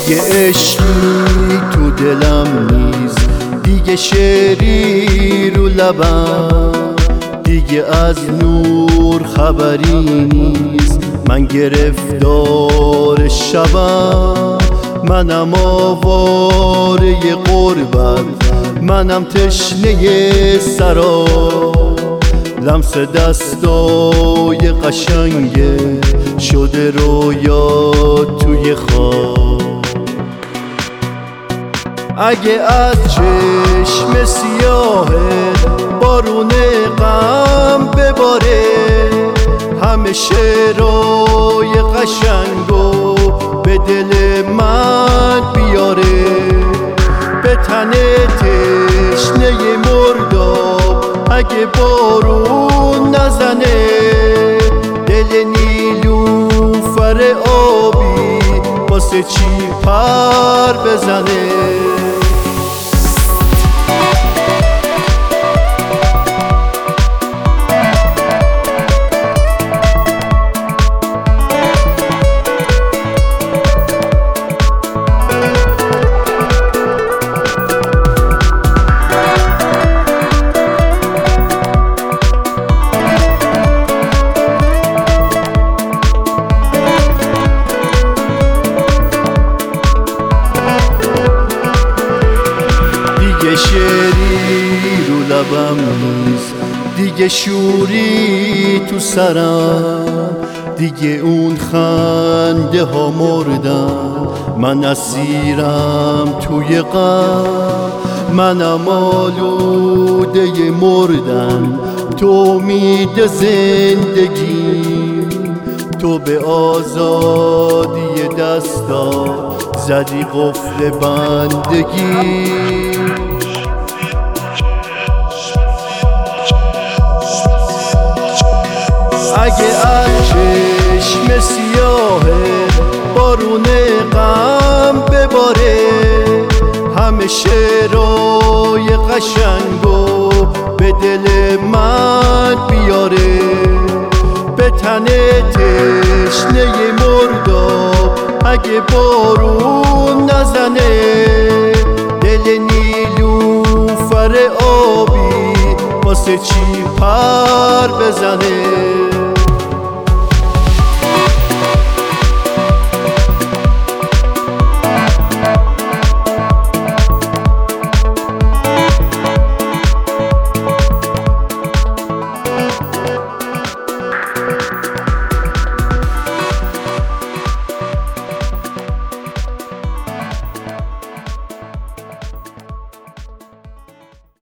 دیگه عشقی تو دلم نیست، دیگه شعری رو لبم، دیگه از نور خبری نیست. من گرفتار شبم، منم آواره غربت، منم تشنه سرا، لمس دستای قشنگه شده رویا توی خواب. اگه از چشم سیاهه بارون غم بباره، همه شعرهای قشنگو به دل من بیاره، به تن تشنه مرداب اگه بارون نزنه، دل نیلوفر آبی واسه چی پر بزنه. دیگه شعری رو لبم نیست، دیگه شوری تو سرم، دیگه اون خنده ها مردن، من اسیرم توی غم، منم آلوده مردن، تو امید زندگی، تو به آزادی دستا زدی قفل بندگی. اگه از چشم سیاهه بارون غم بباره، همه شعرهای قشنگو به دل من بیاره، به تن تشنه مرداب اگه بارون نزنه، دل نیلوفر آبی واسه چی پر بزنه.